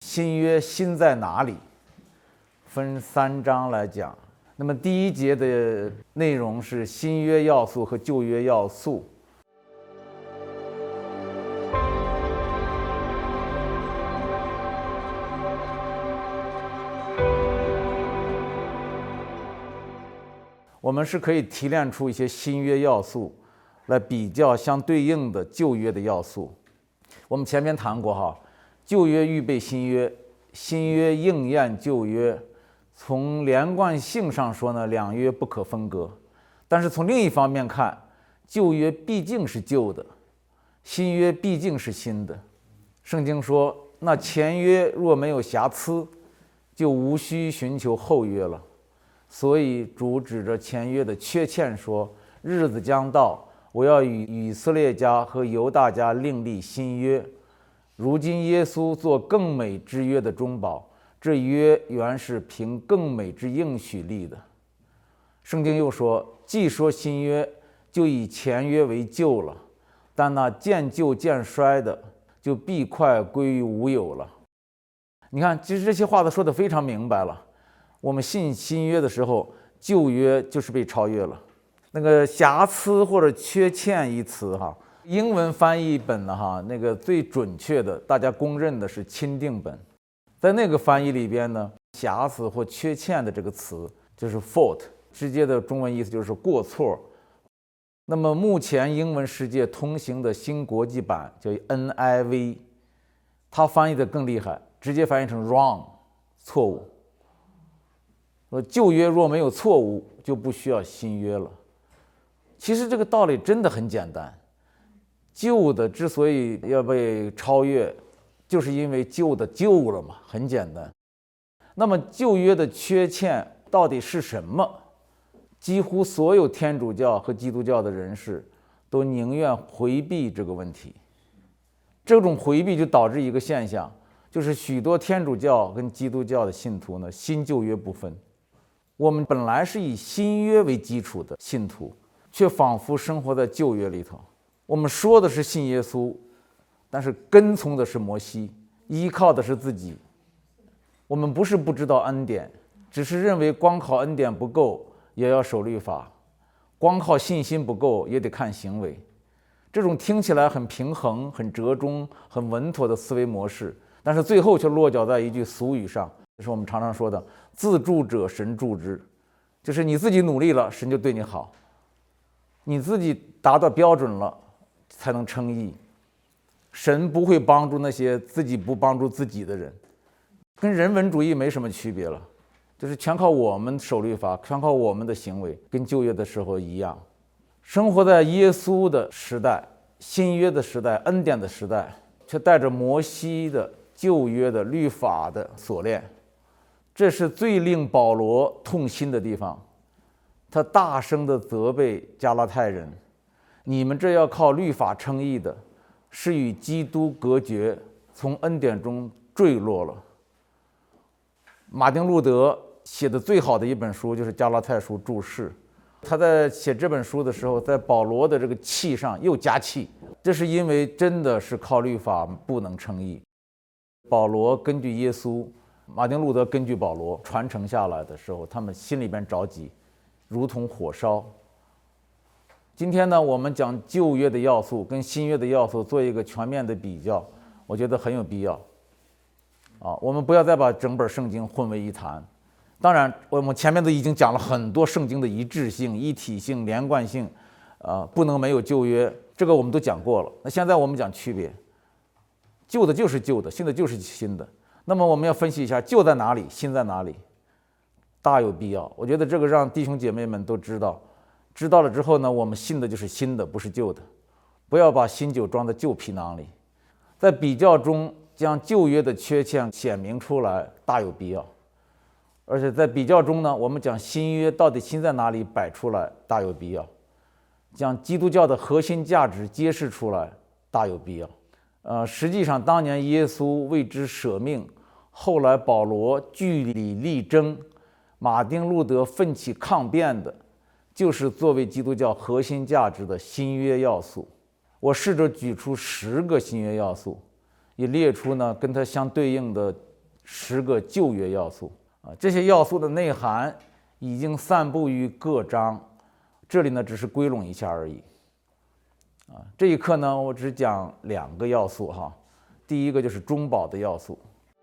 新约新在哪里？分3章来讲。那么第一节的内容是新约要素和旧约要素。我们是可以提炼出一些新约要素来比较相对应的旧约的要素。我们前面谈过哈，旧约预备新约，新约应验旧约。从连贯性上说呢，两约不可分割。但是从另一方面看，旧约毕竟是旧的，新约毕竟是新的。圣经说，那前约若没有瑕疵，就无需寻求后约了。所以主指着前约的缺欠说，日子将到，我要与以色列家和犹大家另立新约。如今耶稣做更美之约的中保，这约原是凭更美之应许立的。圣经又说，既说新约，就以前约为旧了，但那渐旧渐衰的，就必快归于无有了。你看，其实这些话都说得非常明白了。我们信新约的时候，旧约就是被超越了。那个瑕疵或者缺欠一词哈，英文翻译本呢哈，那个最准确的，大家公认的是钦定本。在那个翻译里边呢，瑕疵或缺欠的这个词就是 fault， 直接的中文意思就是过错。那么目前英文世界通行的新国际版叫 NIV， 它翻译的更厉害，直接翻译成 wrong， 错误。旧约若没有错误，就不需要新约了。其实这个道理真的很简单，旧的之所以要被超越，就是因为旧的旧了嘛，很简单。那么旧约的缺欠到底是什么？几乎所有天主教和基督教的人士都宁愿回避这个问题。这种回避就导致一个现象，就是许多天主教跟基督教的信徒呢，新旧约不分。我们本来是以新约为基础的信徒，却仿佛生活在旧约里头。我们说的是信耶稣，但是跟从的是摩西，依靠的是自己。我们不是不知道恩典，只是认为光靠恩典不够，也要守律法；光靠信心不够，也得看行为。这种听起来很平衡、很折中、很稳妥的思维模式，但是最后却落脚在一句俗语上，就是我们常常说的自助者神助之，就是你自己努力了，神就对你好；你自己达到标准了，才能称义。神不会帮助那些自己不帮助自己的人，跟人文主义没什么区别了，就是全靠我们守律法，全靠我们的行为，跟旧约的时候一样。生活在耶稣的时代、新约的时代、恩典的时代，却带着摩西的旧约的律法的锁链。这是最令保罗痛心的地方。他大声地责备加拉太人，你们这要靠律法称义的，是与基督隔绝，从恩典中坠落了。马丁路德写的最好的一本书就是加拉太书注释。他在写这本书的时候，在保罗的这个气上又加气，这是因为真的是靠律法不能称义。保罗根据耶稣，马丁路德根据保罗传承下来的时候，他们心里边着急，如同火烧。今天呢，我们讲旧约的要素跟新约的要素做一个全面的比较，我觉得很有必要。我们不要再把整本圣经混为一谈。当然，我们前面都已经讲了很多圣经的一致性、一体性、连贯性，不能没有旧约，这个我们都讲过了。那现在我们讲区别，旧的就是旧的，新的就是新的。那么我们要分析一下旧在哪里，新在哪里，大有必要。我觉得这个让弟兄姐妹们都知道，知道了之后呢，我们信的就是新的，不是旧的。不要把新酒装在旧皮囊里。在比较中将旧约的缺陷显明出来，大有必要。而且在比较中呢，我们讲新约到底新在哪里摆出来，大有必要。将基督教的核心价值揭示出来，大有必要。实际上当年耶稣为之舍命，后来保罗据理力争，马丁路德奋起抗辩的，就是作为基督教核心价值的新约要素。我试着举出10个新约要素，也列出呢跟它相对应的 10个旧约要素啊，这些要素的内涵已经散布于各章，这里呢只是归拢一下而已。这一课呢，我只讲2个要素哈。第一个就是中保的要素。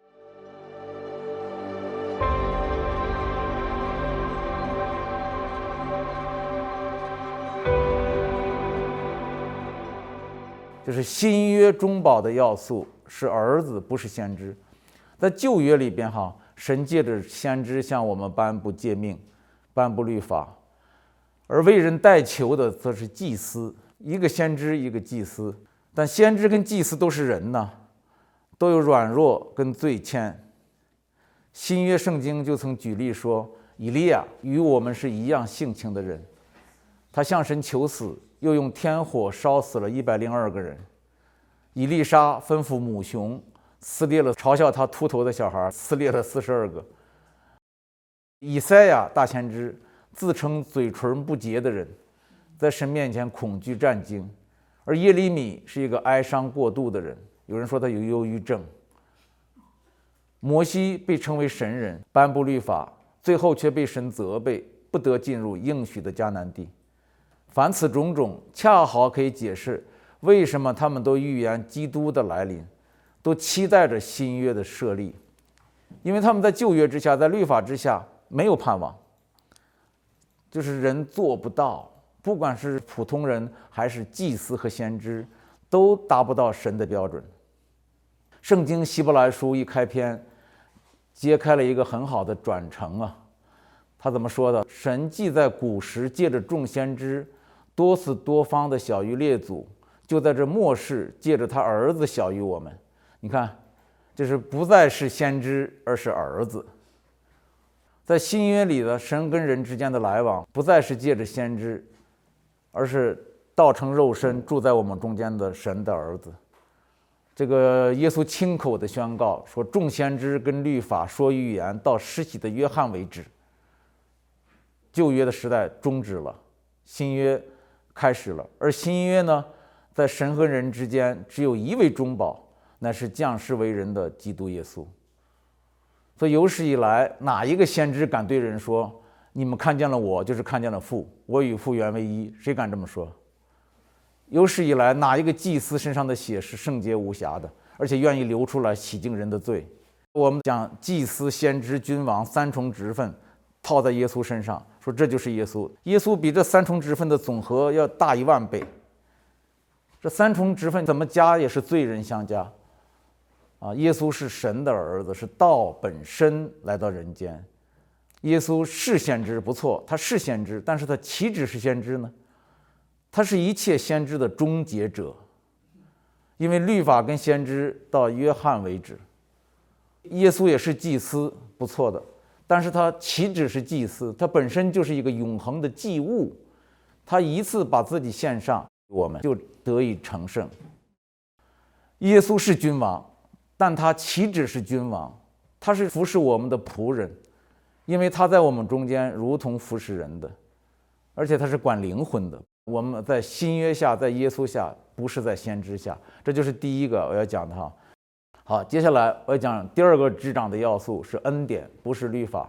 就是新约中保的要素是儿子，不是先知。在旧约里边哈，神借着先知向我们颁布诫命，颁布律法，而为人代求的则是祭司，一个先知，一个祭司。但先知跟祭司都是人呢，都有软弱跟罪愆。新约圣经就曾举例说，以利亚与我们是一样性情的人，他向神求死，又用天火烧死了102个人。以利沙吩咐母熊撕裂了嘲笑他秃头的小孩，撕裂了42个。以赛亚大先知自称嘴唇不洁的人，在神面前恐惧战惊。而耶利米是一个哀伤过度的人，有人说他有忧郁症。摩西被称为神人，颁布律法，最后却被神责备，不得进入应许的迦南地。凡此种种，恰好可以解释为什么他们都预言基督的来临，都期待着新约的设立，因为他们在旧约之下，在律法之下没有盼望，就是人做不到，不管是普通人还是祭司和先知，都达不到神的标准。圣经希伯来书一开篇揭开了一个很好的转承啊，他怎么说的？神既在古时借着众先知多次多方的晓谕列祖，就在这末世借着他儿子晓谕我们。你看，就是不再是先知，而是儿子。在新约里的神跟人之间的来往，不再是借着先知，而是道成肉身住在我们中间的神的儿子。这个耶稣亲口的宣告说，众先知跟律法说预言到施洗的约翰为止。旧约的时代终止了，新约开始了。而新约呢，在神和人之间只有一位中保，乃是降世为人的基督耶稣。所以有史以来，哪一个先知敢对人说，你们看见了我，就是看见了父，我与父原为一？谁敢这么说？有史以来，哪一个祭司身上的血是圣洁无瑕的，而且愿意流出来洗净人的罪？我们讲祭司、先知、君王3重职分套在耶稣身上，说这就是耶稣。耶稣比这3重职分的总和要大10000倍。这3重职分怎么加也是罪人相加啊！耶稣是神的儿子，是道本身来到人间。耶稣是先知，不错，他是先知，但是他岂止是先知呢？他是一切先知的终结者，因为律法跟先知到约翰为止。耶稣也是祭司，不错的，但是他岂止是祭司，他本身就是一个永恒的祭物，他一次把自己献上，我们就得以成圣。耶稣是君王，但他岂止是君王，他是服侍我们的仆人，因为他在我们中间如同服侍人的，而且他是管灵魂的。我们在新约下，在耶稣下，不是在先知下。这就是第一个我要讲的哈。好，接下来我要讲第2个执掌的要素是恩典，不是律法。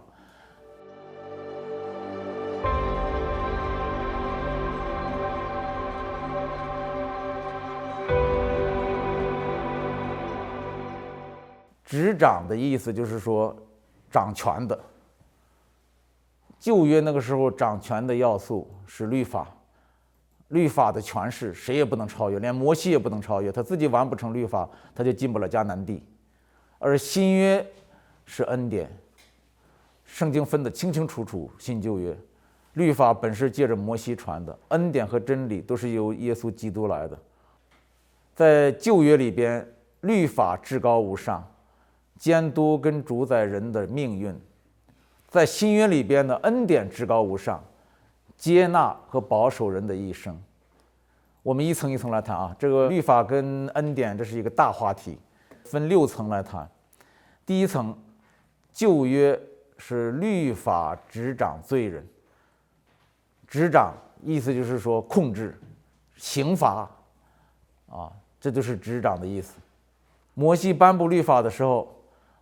执掌的意思就是说掌权的。旧约那个时候掌权的要素是律法，律法的权势谁也不能超越，连摩西也不能超越，他自己完不成律法，他就进不了迦南地。而新约是恩典，圣经分得清清楚楚，新旧约。律法本是借着摩西传的，恩典和真理都是由耶稣基督来的。在旧约里边，律法至高无上，监督跟主宰人的命运；在新约里边的恩典至高无上，接纳和保守人的一生。我们一层一层来谈啊，这个律法跟恩典这是一个大话题，分6层来谈。第一层，旧约是律法执掌罪人，执掌意思就是说控制、刑罚啊，这就是执掌的意思。摩西颁布律法的时候，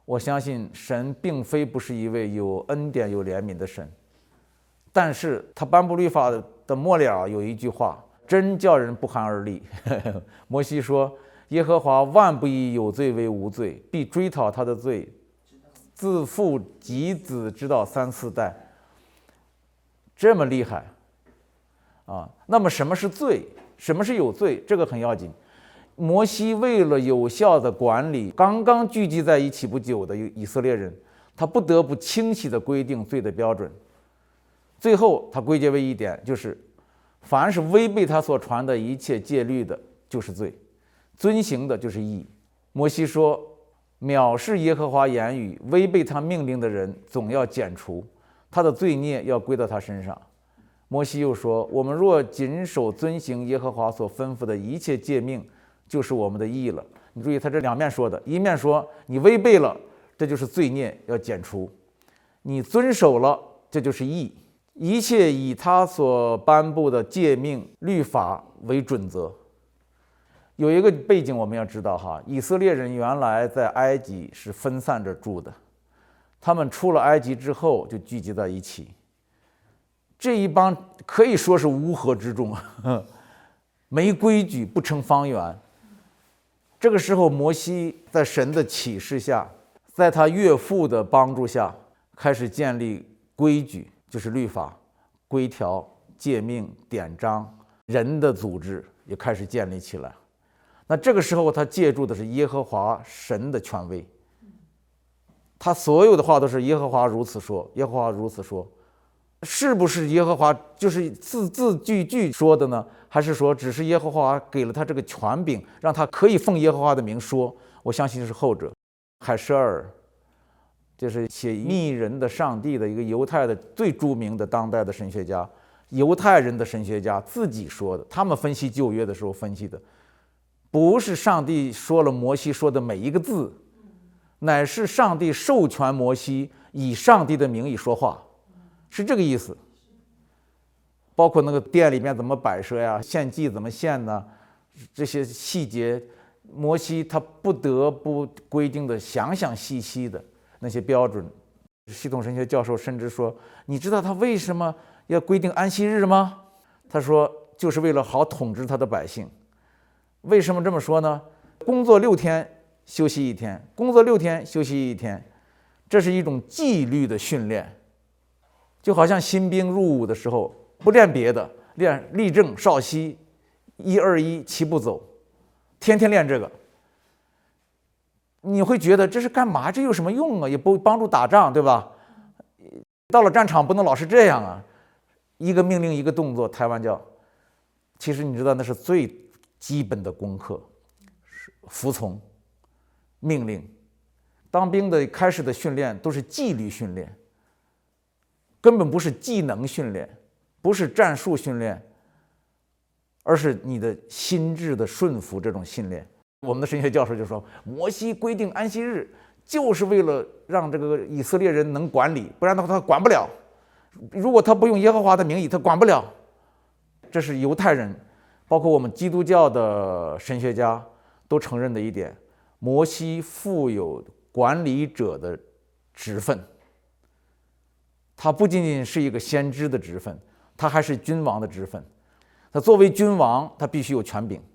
我相信神并非不是一位有恩典有怜悯的神，但是他颁布律法的末了有一句话，真叫人不寒而栗。摩西说，耶和华万不以有罪为无罪，必追讨他的罪，自父及子直到3、4代。这么厉害啊！那么什么是罪？什么是有罪？这个很要紧。摩西为了有效的管理刚刚聚集在一起不久的以色列人，他不得不清晰地规定罪的标准。最后他归结为一点，就是凡是违背他所传的一切戒律的就是罪，遵行的就是义。摩西说，藐视耶和华言语，违背他命令的人总要剪除，他的罪孽要归到他身上。摩西又说，我们若谨守遵行耶和华所吩咐的一切诫命，就是我们的义了。你注意他这两面说的，一面说你违背了，这就是罪孽要剪除，你遵守了，这就是义。一切以他所颁布的诫命律法为准则。有一个背景我们要知道哈，以色列人原来在埃及是分散着住的，他们出了埃及之后就聚集在一起，这一帮可以说是乌合之众，没规矩，不成方圆。这个时候摩西在神的启示下，在他岳父的帮助下，开始建立规矩，就是律法、规条、诫命、典章，人的组织也开始建立起来。那这个时候他借助的是耶和华神的权威，他所有的话都是耶和华如此说，耶和华如此说。是不是耶和华就是字字句句说的呢？还是说只是耶和华给了他这个权柄，让他可以奉耶和华的名说？我相信是后者。海舍尔就是写密人的上帝的一个犹太的最著名的当代的神学家，犹太人的神学家自己说的，他们分析旧约的时候分析的不是上帝说了摩西说的每一个字，乃是上帝授权摩西以上帝的名义说话，是这个意思。包括那个殿里面怎么摆设呀，献祭怎么献呢，这些细节摩西他不得不规定的详详细细的那些标准。系统神学教授甚至说，你知道他为什么要规定安息日吗？他说就是为了好统治他的百姓。为什么这么说呢？工作6天休息1天，工作6天休息1天，这是一种纪律的训练。就好像新兵入伍的时候不练别的，练立正、稍息、1、2、1齐步走，天天练这个。你会觉得这是干嘛？这有什么用啊？也不帮助打仗，对吧？到了战场不能老是这样啊，一个命令一个动作，抬完脚。其实你知道那是最基本的功课，服从命令。当兵的开始的训练都是纪律训练，根本不是技能训练，不是战术训练，而是你的心智的顺服这种训练。我们的神学教授就说，摩西规定安息日就是为了让这个以色列人能管理，不然的话他管不了。如果他不用耶和华的名义，他管不了。这是犹太人，包括我们基督教的神学家都承认的一点，摩西负有管理者的职分。他不仅仅是一个先知的职分，他还是君王的职分。他作为君王，他必须有权柄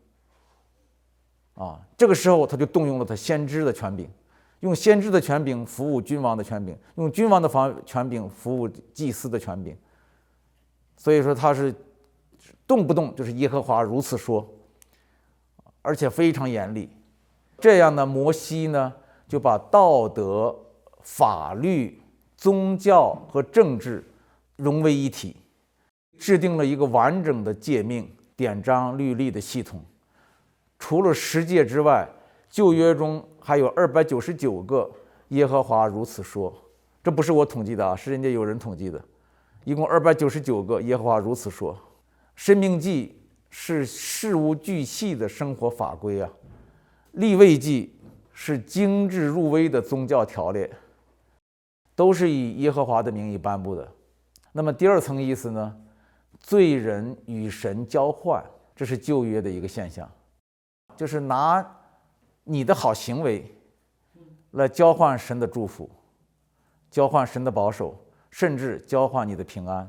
这个时候他就动用了他先知的权柄，用先知的权柄服务君王的权柄，用君王的权柄服务祭司的权柄。所以说他是动不动就是耶和华如此说，而且非常严厉。这样呢，摩西呢就把道德、法律、宗教和政治融为一体，制定了一个完整的诫命、典章、律例的系统。除了10诫之外，旧约中还有299个耶和华如此说，这不是我统计的是人家有人统计的，一共299个耶和华如此说。申命记是事无巨细的生活法规利未记是精致入微的宗教条例，都是以耶和华的名义颁布的。那么第二层意思呢，罪人与神交换，这是旧约的一个现象，就是拿你的好行为来交换神的祝福，交换神的保守，甚至交换你的平安。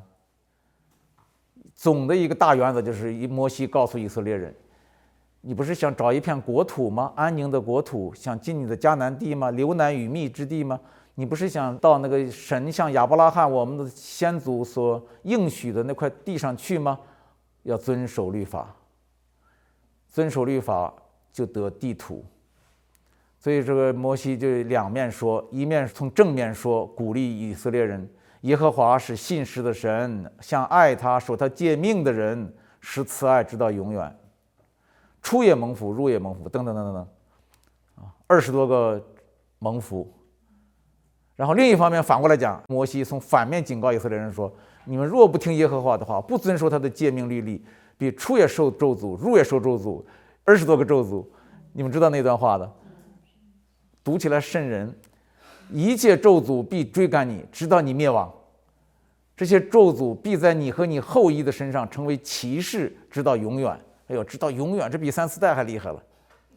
总的一个大原则就是，摩西告诉以色列人，你不是想找一片国土吗？安宁的国土，想进你的迦南地吗？流奶与蜜之地吗？你不是想到那个神向亚伯拉罕我们的先祖所应许的那块地上去吗？要遵守律法，遵守律法就得地土。所以这个摩西就两面说，一面从正面说，鼓励以色列人，耶和华是信实的神，向爱他守他诫命的人施慈爱直到永远，出也蒙福，入也蒙福，等等等等等，20多个蒙福。然后另一方面反过来讲，摩西从反面警告以色列人说，你们若不听耶和华的话，不遵守他的诫命律例，必出也受咒诅，入也受咒诅，20多个咒诅。你们知道那段话的，读起来瘆人。一切咒诅必追赶你，直到你灭亡。这些咒诅必在你和你后裔的身上成为奇事，直到永远。哎呦，直到永远，这比3、4代还厉害了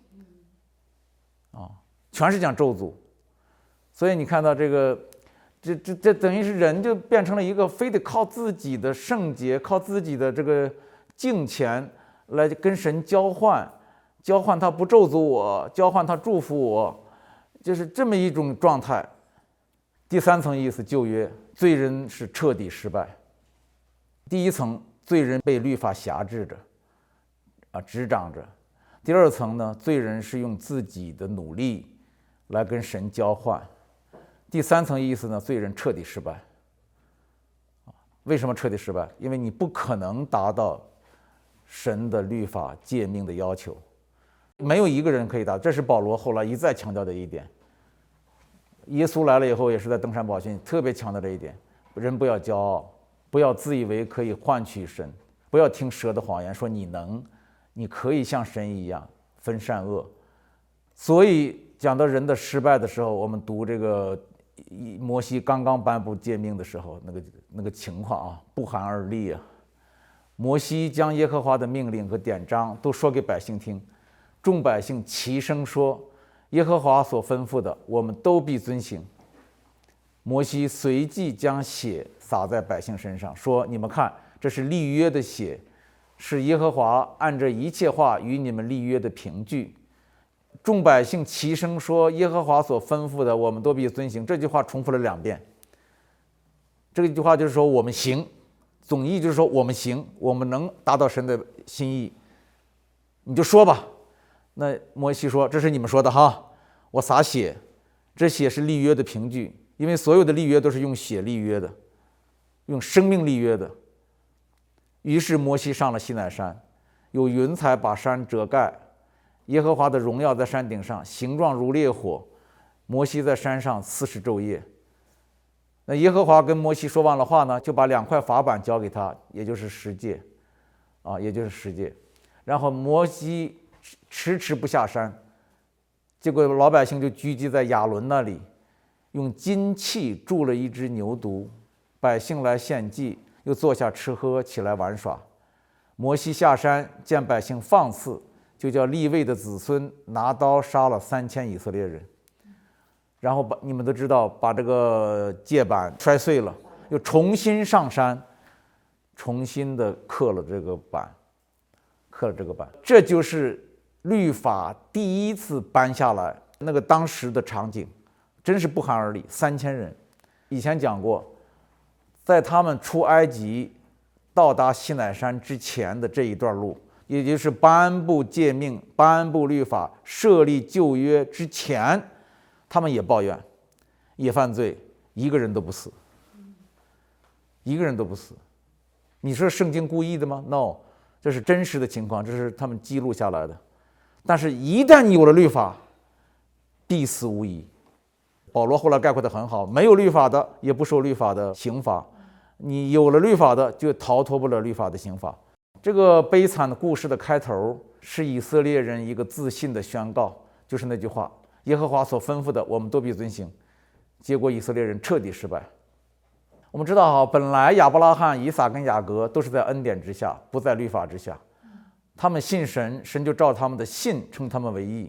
全是讲咒诅。所以你看到这个，这等于是人就变成了一个非得靠自己的圣洁，靠自己的这个敬虔来跟神交换他不咒诅我，交换他祝福我，就是这么一种状态。第3层意思，旧约罪人是彻底失败。第1层，罪人被律法辖制着执掌着。第2层呢，罪人是用自己的努力来跟神交换。第3层意思呢，罪人彻底失败。为什么彻底失败？因为你不可能达到神的律法诫命的要求，没有一个人可以达到。这是保罗后来一再强调的一点。耶稣来了以后，也是在登山宝训特别强调这一点：人不要骄傲，不要自以为可以换取神，不要听蛇的谎言说你可以像神一样分善恶。所以讲到人的失败的时候，我们读这个摩西刚刚颁布诫命的时候，那个情况不寒而栗摩西将耶和华的命令和典章都说给百姓听，众百姓齐声说，耶和华所吩咐的，我们都必遵行。摩西随即将血洒在百姓身上，说：你们看，这是立约的血，是耶和华按着一切话与你们立约的凭据。众百姓齐声说，耶和华所吩咐的，我们都必遵行。这句话重复了2遍。这句话就是说我们行，总意就是说我们行，我们能达到神的心意。你就说吧。那摩西说，这是你们说的哈，我洒血，这血是立约的凭据，因为所有的立约都是用血立约的，用生命立约的。于是摩西上了西乃山，有云彩把山遮盖，耶和华的荣耀在山顶上，形状如烈火。摩西在山上40昼夜。那耶和华跟摩西说完了话呢，就把2块法板交给他，也就是10诫也就是10诫。然后摩西迟迟不下山，结果老百姓就聚集在亚伦那里，用金器铸了一只牛犊，百姓来献祭，又坐下吃喝，起来玩耍。摩西下山见百姓放肆，就叫利未的子孙拿刀杀了3000以色列人，然后你们都知道，把这个戒板摔碎了，又重新上山，重新的刻了这个板。这就是律法第1次颁下来那个当时的场景，真是不寒而栗。3000人，以前讲过，在他们出埃及到达西乃山之前的这一段路，也就是颁布诫命、颁布律法、设立旧约之前，他们也抱怨，也犯罪，一个人都不死，一个人都不死。你说圣经故意的吗 ？No， 这是真实的情况，这是他们记录下来的。但是，一旦你有了律法，必死无疑。保罗后来概括得很好，没有律法的也不受律法的刑罚，你有了律法的就逃脱不了律法的刑罚。这个悲惨的故事的开头是以色列人一个自信的宣告，就是那句话：耶和华所吩咐的，我们都必遵行。结果以色列人彻底失败。我们知道本来亚伯拉罕、以撒跟雅各都是在恩典之下，不在律法之下。他们信神，神就照他们的信称他们为义。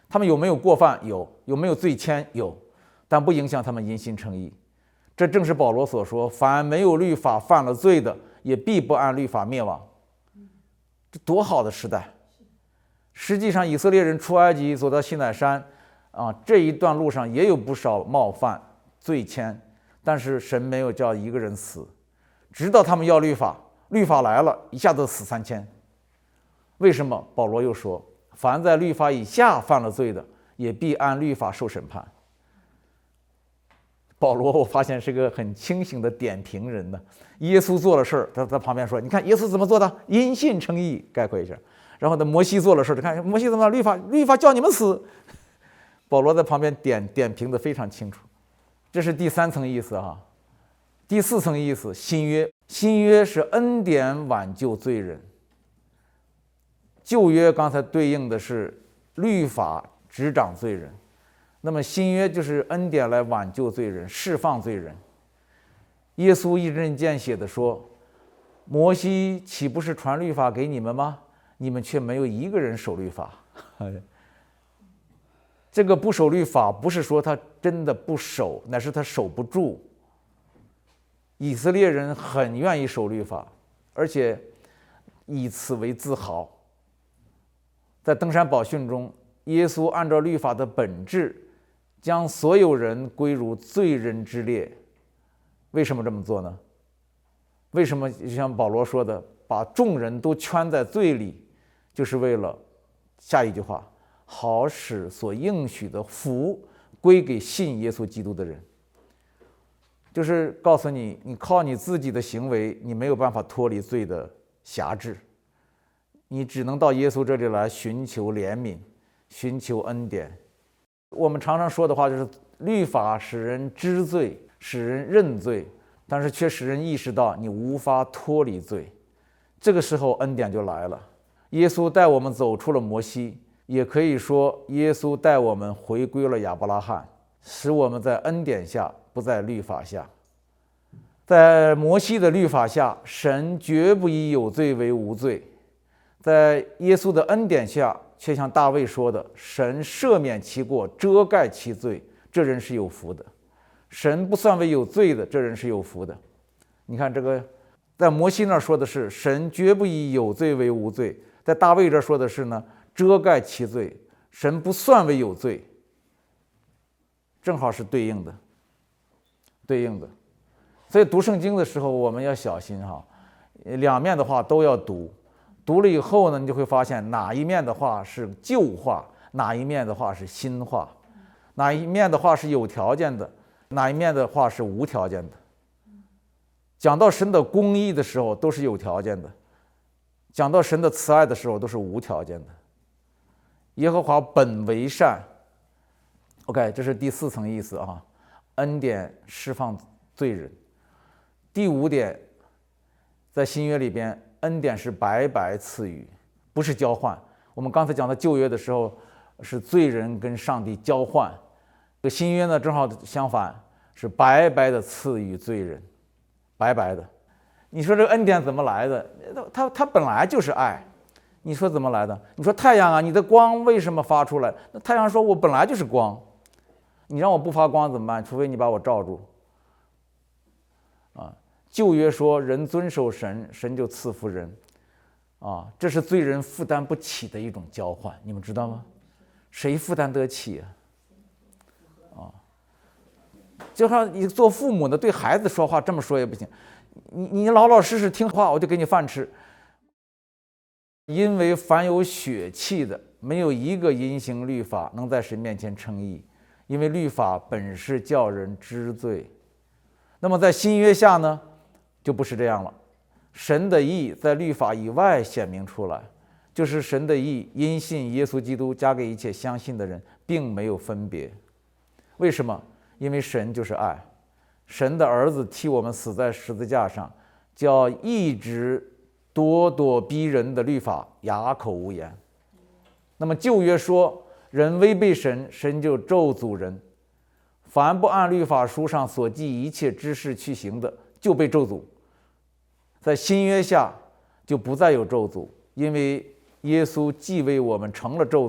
他们有没有过犯？有没有罪愆？有，但不影响他们因信称义。这正是保罗所说：凡没有律法犯了罪的，也必不按律法灭亡。这多好的时代！实际上，以色列人出埃及走到西乃山这一段路上也有不少冒犯、罪愆，但是神没有叫一个人死，直到他们要律法，律法来了，一下子死3000。为什么？保罗又说：凡在律法以下犯了罪的，也必按律法受审判。保罗我发现是个很清醒的点评人呢。耶稣做了事儿，他在旁边说：“你看耶稣怎么做的？因信称义。”概括一下。然后呢，摩西做了事儿，你看摩西怎么律法叫你们死。保罗在旁边点评的非常清楚。这是第3层意思哈。第4层意思，新约。新约是恩典挽救罪人。旧约刚才对应的是律法执掌罪人。那么新约就是恩典来挽救罪人，释放罪人。耶稣一针见血地说：摩西岂不是传律法给你们吗？你们却没有一个人守律法。这个不守律法不是说他真的不守，乃是他守不住。以色列人很愿意守律法，而且以此为自豪。在登山宝训中，耶稣按照律法的本质将所有人归入罪人之列。为什么这么做呢？为什么就像保罗说的，把众人都圈在罪里，就是为了下一句话，好使所应许的福归给信耶稣基督的人。就是告诉你，你靠你自己的行为，你没有办法脱离罪的辖制，你只能到耶稣这里来寻求怜悯，寻求恩典。我们常常说的话就是，律法使人知罪，使人认罪，但是却使人意识到你无法脱离罪。这个时候恩典就来了。耶稣带我们走出了摩西，也可以说耶稣带我们回归了亚伯拉罕，使我们在恩典下，不在律法下。在摩西的律法下，神绝不以有罪为无罪；在耶稣的恩典下，却像大卫说的，神赦免其过，遮盖其罪，这人是有福的。神不算为有罪的，这人是有福的。你看这个，在摩西那儿说的是神绝不以有罪为无罪，在大卫这儿说的是呢，遮盖其罪，神不算为有罪，正好是对应的。所以读圣经的时候我们要小心哈，两面的话都要读。读了以后呢，你就会发现哪一面的话是旧话，哪一面的话是新话，哪一面的话是有条件的，哪一面的话是无条件的。讲到神的公义的时候都是有条件的，讲到神的慈爱的时候都是无条件的。耶和华本为善。 OK， 这是第4层意思啊，恩典释放罪人。第5点，在新约里边，恩典是白白赐予，不是交换。我们刚才讲到旧约的时候，是罪人跟上帝交换，这个新约呢正好相反，是白白的赐予罪人，白白的。你说这个恩典怎么来的？它本来就是爱。你说怎么来的？你说太阳啊，你的光为什么发出来？那太阳说我本来就是光，你让我不发光怎么办？除非你把我罩住。旧约说人遵守神，神就赐福人。这是罪人负担不起的一种交换，你们知道吗？谁负担得起啊？就像你做父母的对孩子说话这么说也不行，你老老实实听话，我就给你饭吃。因为凡有血气的，没有一个因行律法能在神面前称义，因为律法本是叫人知罪。那么在新约下呢，就不是这样了。神的义在律法以外显明出来，就是神的义因信耶稣基督加给一切相信的人，并没有分别。为什么？因为神就是爱，神的儿子替我们死在十字架上，叫一直咄咄逼人的律法哑口无言。那么旧约说人违背神，神就咒诅人，凡不按律法书上所记一切之事去行的，就被咒诅。在新约下就不再有咒诅，因为耶稣既为我们成了咒诅，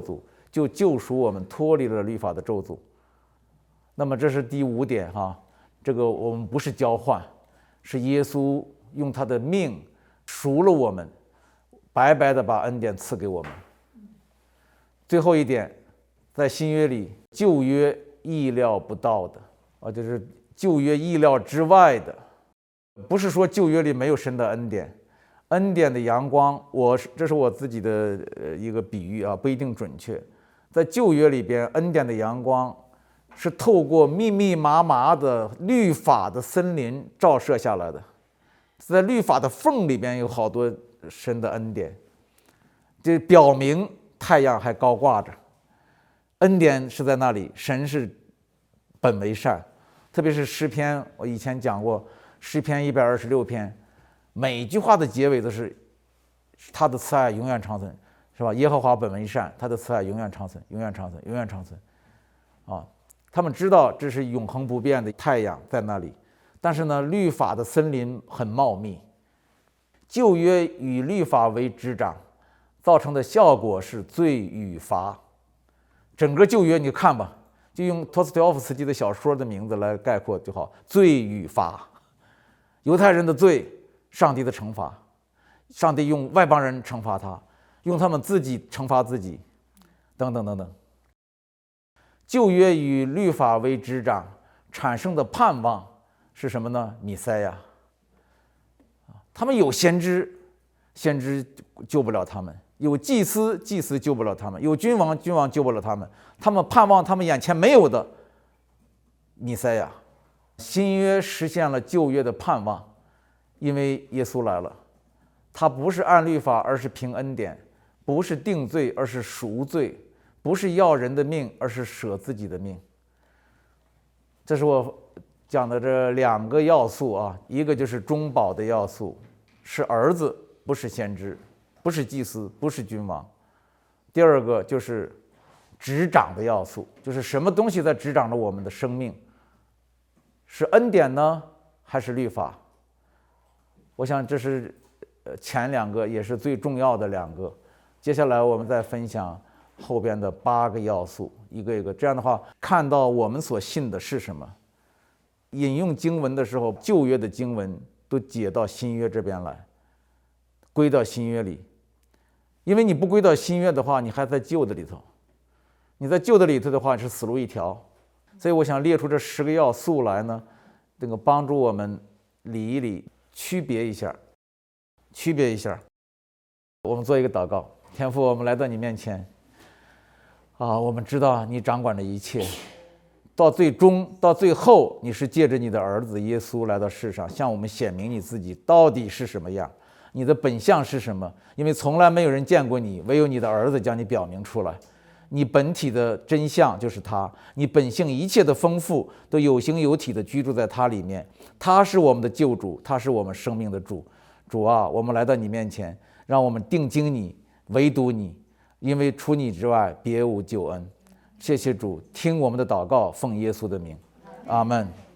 就救赎我们脱离了律法的咒诅。那么这是第5点哈，这个我们不是交换，是耶稣用他的命赎了我们，白白的把恩典赐给我们。最后一点，在新约里，旧约意料不到的就是旧约意料之外的，不是说旧约里没有神的恩典，恩典的阳光，这是我自己的一个比喻啊，不一定准确。在旧约里边，恩典的阳光是透过密密麻麻的律法的森林照射下来的，在律法的缝里边有好多神的恩典，这表明太阳还高挂着，恩典是在那里，神是本为善。特别是诗篇，我以前讲过，诗篇126篇，每一句话的结尾都是他的慈爱永远长存，是吧？耶和华本为善，他的慈爱永远长存，永远长存，永远长存。他们知道这是永恒不变的太阳在那里，但是呢，律法的森林很茂密，旧约与律法为执掌，造成的效果是罪与罚。整个旧约你看吧，就用托斯托耶夫斯基的小说的名字来概括就好，罪与罚。犹太人的罪，上帝的惩罚，上帝用外邦人惩罚他，用他们自己惩罚自己，等等等等。旧约与律法为执掌产生的盼望是什么呢？弥赛亚。他们有先知，先知救不了他们；有祭司，祭司救不了他们；有君王，君王救不了他们。他们盼望他们眼前没有的弥赛亚。新约实现了旧约的盼望，因为耶稣来了，他不是按律法，而是凭恩典；不是定罪，而是赎罪；不是要人的命，而是舍自己的命。这是我讲的这2个要素啊，一个就是中保的要素，是儿子，不是先知，不是祭司，不是君王。第2个就是执掌的要素，就是什么东西在执掌着我们的生命，是恩典呢，还是律法？我想这是前2个，也是最重要的2个。接下来我们再分享后边的8个要素，一个一个。这样的话，看到我们所信的是什么。引用经文的时候，旧约的经文都解到新约这边来，归到新约里。因为你不归到新约的话，你还在旧的里头，你在旧的里头的话是死路一条。所以我想列出这10个要素来呢，这个帮助我们理一理，区别一下。我们做一个祷告。天父，我们来到你面前我们知道你掌管着一切，到最终到最后，你是借着你的儿子耶稣来到世上，向我们显明你自己到底是什么样，你的本相是什么。因为从来没有人见过你，唯有你的儿子将你表明出来。你本体的真相就是他，你本性一切的丰富都有形有体的居住在他里面。他是我们的救主，他是我们生命的主。主啊，我们来到你面前，让我们定睛你，唯独你，因为除你之外别无救恩。谢谢主，听我们的祷告，奉耶稣的名，阿们。